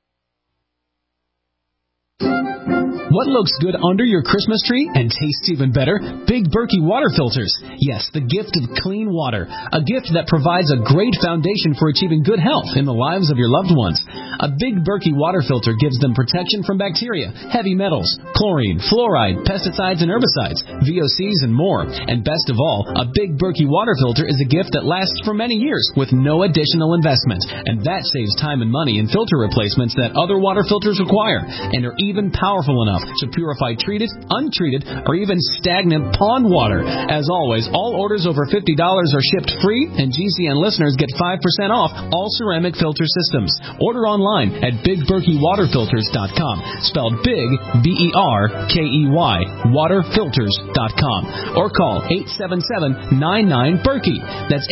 What looks good under your Christmas tree and tastes even better? Big Berkey water filters. Yes, the gift of clean water. A gift that provides a great foundation for achieving good health in the lives of your loved ones. A Big Berkey water filter gives them protection from bacteria, heavy metals, chlorine, fluoride, pesticides and herbicides, VOCs and more. And best of all, a Big Berkey water filter is a gift that lasts for many years with no additional investment. And that saves time and money in filter replacements that other water filters require and are even powerful enough enough to purify treated, untreated, or even stagnant pond water. As always, all orders over $50 are shipped free, and GCN listeners get 5% off all ceramic filter systems. Order online at BigBerkeyWaterFilters.com, spelled Big, B-E-R-K-E-Y, waterfilters.com, or call 877-99-BERKEY. That's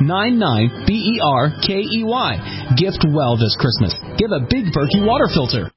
877-99-BERKEY. Gift well this Christmas. Give a Big Berkey water filter.